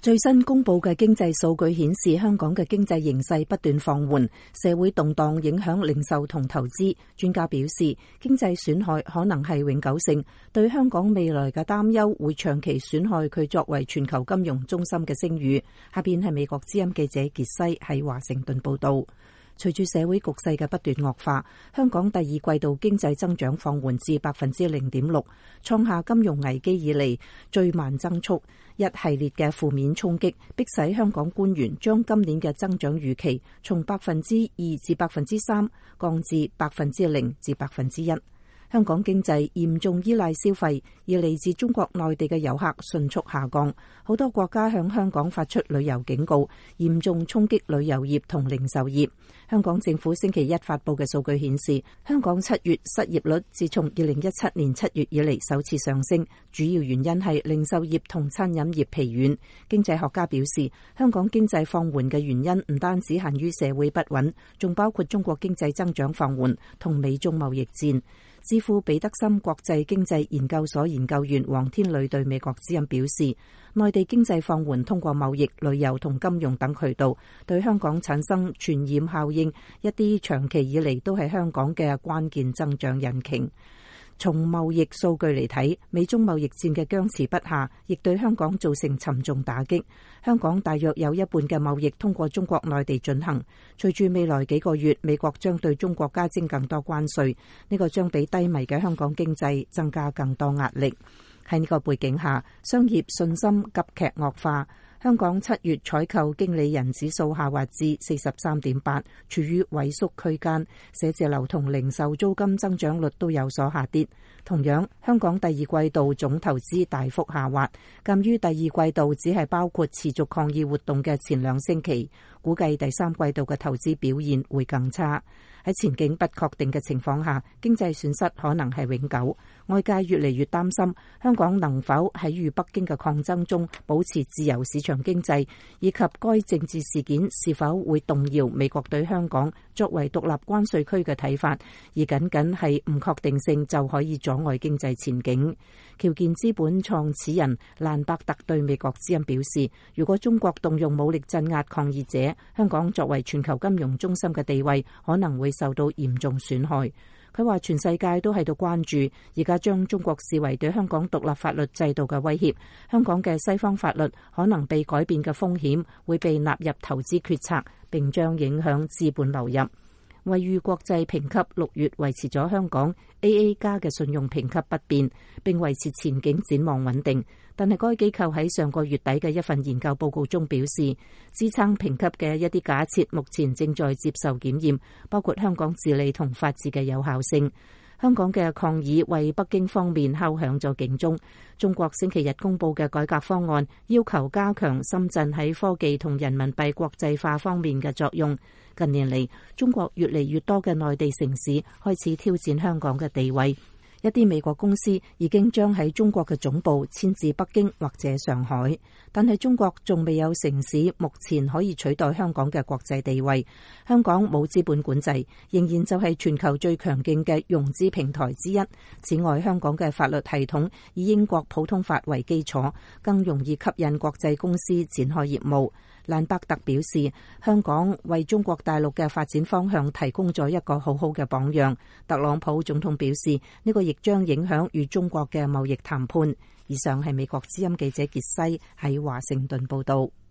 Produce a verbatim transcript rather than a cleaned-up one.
最新公布嘅經濟數據顯示，香港嘅經濟形勢不斷放緩，社會動盪影響零售同投資。專家表示，經濟損害可能係永久性，對香港未來嘅擔憂會長期損害佢作為全球金融中心嘅聲譽。下邊係美國之音記者傑西喺華盛頓報道。隨住社會局勢嘅不斷惡化，香港第二季度經濟增長放緩至百分之零點六，創下金融危機以嚟最慢增速。一系列嘅負面衝擊，迫使香港官員將今年嘅增長預期從百分之二至百分之三降至百分之零至百分之一。香港經濟嚴重依賴消費，而嚟自中國內地嘅遊客迅速下降，好多國家向香港發出旅遊警告，嚴重衝擊旅遊業同零售業。香港政府星期一發佈嘅數據顯示，香港七月失業率自從二零一七年七月以嚟首次上升，主要原因係零售業同餐飲業疲軟。經濟學家表示，香港經濟放緩嘅原因唔單止限於社會不穩，仲包括中國經濟增長放緩同美中貿易戰。智庫彼得森國際經濟研究所研究員黃天磊對美國之音表示，內地經濟放緩通過貿易、旅遊同金融等渠道對香港產生傳染效應，一啲長期以嚟都係香港嘅關鍵增長引擎。從貿易數據嚟睇，美中貿易戰嘅僵持不下，亦對香港造成沉重打擊。香港大約有一半嘅貿易通過中國內地進行。隨住未來幾個月，美國將對中國加徵更多關稅，呢個將俾低迷嘅香港經濟增加更多壓力。喺呢個背景下，商業信心急劇惡化。香港七月採購經理人指數下滑至四十三點八，處於萎縮區間。寫字樓同零售租金增長率都有所下跌。同樣，香港第二季度總投資大幅下滑，鑑於第二季度只係包括持續抗議活動嘅前兩星期，估計第三季度嘅投資表現會更差。喺前景不確定嘅情況下，經濟損失可能係永久。外界越嚟越擔心香港能否喺與北京嘅抗爭中保持自由市場經濟，以及該政治事件是否會動搖美國對香港作為獨立關稅區嘅睇法，而僅僅係唔確定性就可以阻礙經濟前景。僑建資本創始人蘭伯特對美國之音表示，如果中國動用武力鎮壓抗議者，香港作為全球金融中心嘅地位可能會受到嚴重損害。佢話全世界都喺度關注，而家將中國視為對香港獨立法律制度嘅威脅，香港嘅西方法律可能被改變嘅風險會被納入投資決策，並將影響資本流入。惠譽國際評級六月維持咗香港 A A 加嘅信用評級不變，並維持前景展望穩定。但係該機構喺上個月底嘅一份研究報告中表示，支撐評級嘅一啲假設目前正在接受檢驗，包括香港治理同法治嘅有效性。香港嘅抗議為北京方面敲響咗警鐘。中國星期日公布嘅改革方案要求加強深圳喺科技同人民幣國際化方面嘅作用。近年嚟，中國越嚟越多嘅內地城市開始挑戰香港嘅地位。一啲美國公司已經將喺中國嘅總部遷至北京或者上海，但係中國仲未有城市目前可以取代香港嘅國際地位。香港冇資本管制，仍然就係全球最強勁嘅融資平台之一。此外，香港嘅法律系統以英國普通法為基礎，更容易吸引國際公司展開業務。蘭伯特表示，香港為中國大陸嘅發展方向提供咗一個好好嘅榜樣。特朗普總統表示，呢個亦將影響與中國嘅貿易談判。以上係美國之音記者傑西喺華盛頓報道。